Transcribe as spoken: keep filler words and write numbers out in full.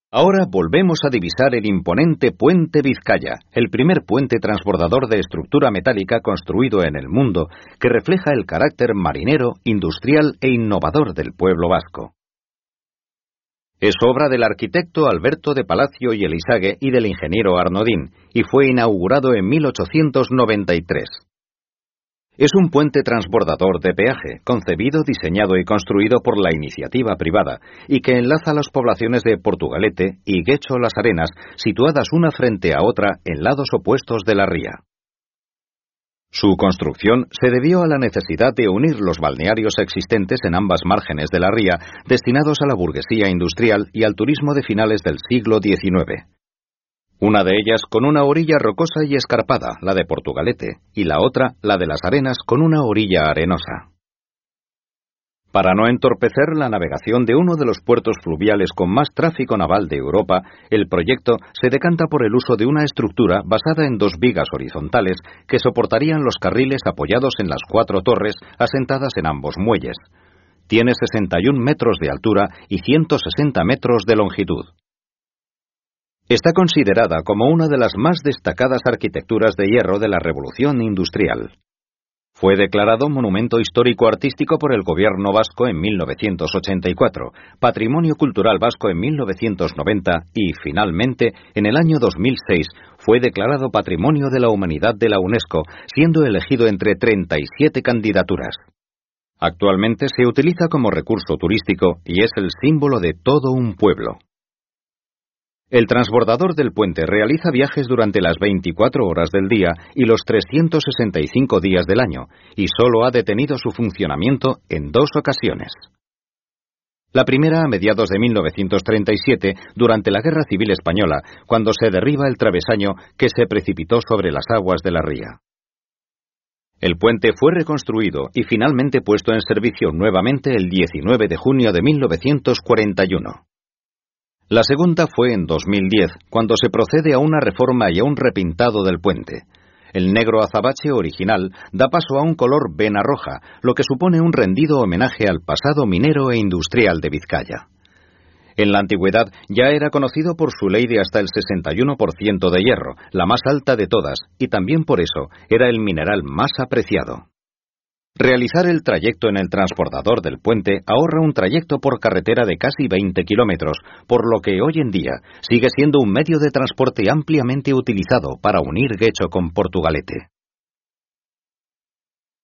Ahora volvemos a divisar el imponente Puente Vizcaya, el primer puente transbordador de estructura metálica construido en el mundo, que refleja el carácter marinero, industrial e innovador del pueblo vasco. Es obra del arquitecto Alberto de Palacio y Elizague y del ingeniero Arnodín, y fue inaugurado en mil ochocientos noventa y tres. Es un puente transbordador de peaje, concebido, diseñado y construido por la iniciativa privada, y que enlaza las poblaciones de Portugalete y Guecho Las Arenas, situadas una frente a otra en lados opuestos de la ría. Su construcción se debió a la necesidad de unir los balnearios existentes en ambas márgenes de la ría, destinados a la burguesía industrial y al turismo de finales del siglo diecinueve. Una de ellas con una orilla rocosa y escarpada, la de Portugalete, y la otra, la de Las Arenas, con una orilla arenosa. Para no entorpecer la navegación de uno de los puertos fluviales con más tráfico naval de Europa, el proyecto se decanta por el uso de una estructura basada en dos vigas horizontales que soportarían los carriles apoyados en las cuatro torres asentadas en ambos muelles. Tiene sesenta y un metros de altura y ciento sesenta metros de longitud. Está considerada como una de las más destacadas arquitecturas de hierro de la Revolución Industrial. Fue declarado Monumento Histórico Artístico por el Gobierno vasco en mil novecientos ochenta y cuatro, Patrimonio Cultural Vasco en mil novecientos noventa y, finalmente, en el año dos mil seis, fue declarado Patrimonio de la Humanidad de la UNESCO, siendo elegido entre treinta y siete candidaturas. Actualmente se utiliza como recurso turístico y es el símbolo de todo un pueblo. El transbordador del puente realiza viajes durante las veinticuatro horas del día y los trescientos sesenta y cinco días del año, y solo ha detenido su funcionamiento en dos ocasiones. La primera a mediados de mil novecientos treinta y siete, durante la Guerra Civil Española, cuando se derriba el travesaño que se precipitó sobre las aguas de la ría. El puente fue reconstruido y finalmente puesto en servicio nuevamente el diecinueve de junio de mil novecientos cuarenta y uno. La segunda fue en dos mil diez, cuando se procede a una reforma y a un repintado del puente. El negro azabache original da paso a un color vena roja, lo que supone un rendido homenaje al pasado minero e industrial de Vizcaya. En la antigüedad ya era conocido por su ley de hasta el sesenta y uno por ciento de hierro, la más alta de todas, y también por eso era el mineral más apreciado. Realizar el trayecto en el transbordador del puente ahorra un trayecto por carretera de casi veinte kilómetros, por lo que hoy en día sigue siendo un medio de transporte ampliamente utilizado para unir Guecho con Portugalete.